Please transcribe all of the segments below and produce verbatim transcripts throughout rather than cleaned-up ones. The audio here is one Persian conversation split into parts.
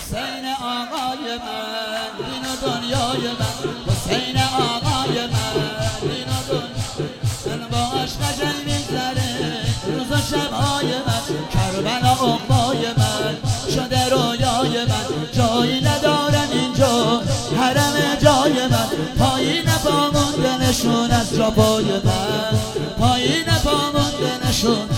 حسین آقای من دین و دنیای من حسین آقای من دین و دنیای من با عشق قشنگ میگذره روز و شبهای من کربلا عقبای من شده رویای من جایی ندارم اینجا حرم جای من پایین پا مونده نشون از جا پای من پایین پا مونده نشون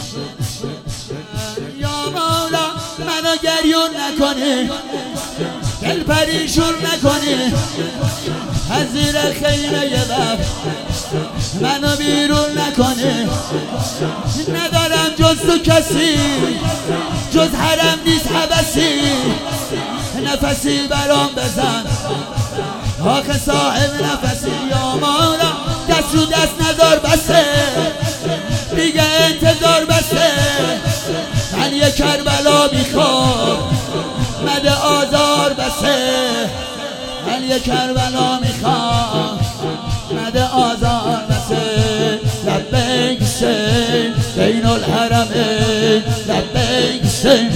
یا مولا منو گریون نکنی دل پریشون نکنی از زیر خیمه یه وقت منو بیرون نکنی ندارم جز تو کسی جز حرم نیست حبسی نفسی برام بزن آخه صاحب نفسی یا مولا دست رو دست نذار بسه دیگه انتظار بسه من یه کربلا میخوام مده آزار بسه من یه کربلا میخوام مده آزار بسه لبیک حسین بین الحرمین لبیک حسین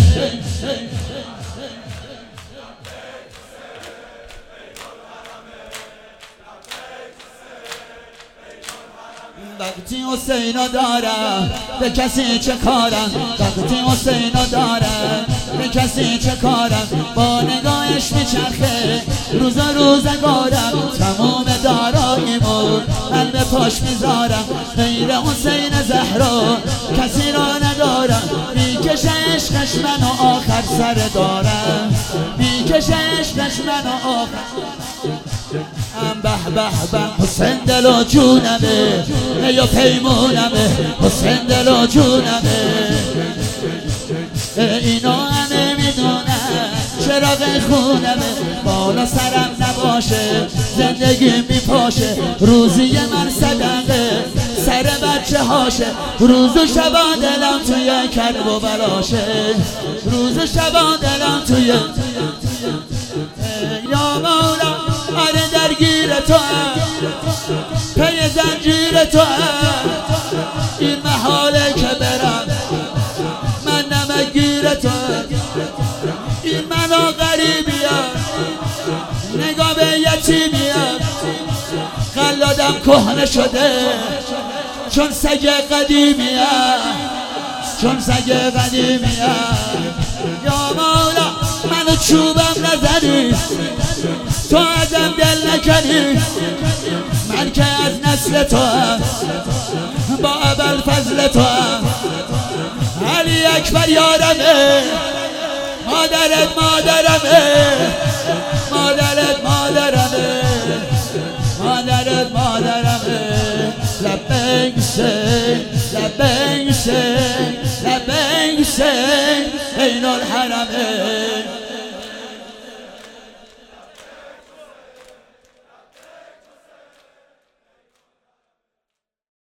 وقتی حسینو دارم به کسی چه کارم وقتی حسینو دارم به کسی چه کارم با نگاهش میچرخه روز روزگارم تمام داراییمو من به پاش میذارم غیر حسین زهرا کسی را ندارم میکشه عشقش منو آخر سر دارم میکشه عشقش منو آخر ام به به به حسین دل و جونمه یا پیمونمه حسین دل و جونمه اینا همه میدونن چراغ خونمه بالا سرم نباشه زندگی میپاشه روزی من صدقه سر بچه هاشه روز و شبا دلم توی کرب و بلاشه روز و شبا دلم توی یا مولا آره درگیر تو هم پی زنجیر تو هم این محاله که برم من نمگیر تو هم این منو غریبیم نگاه به یتیمیم قلادم کهنه شده چون سگ قدیمیم چون سگ قدیمیم یا مولا منو چوبم نزنی تو ازم دل نکنی من که از نسل تو هم با ابوالفضل تو هم علی اکبر یارمه مادرت مادرمه مادرت مادرمه مادرت مادرمه لبیک حسین لبیک حسین لبیک حسین بین الحرمین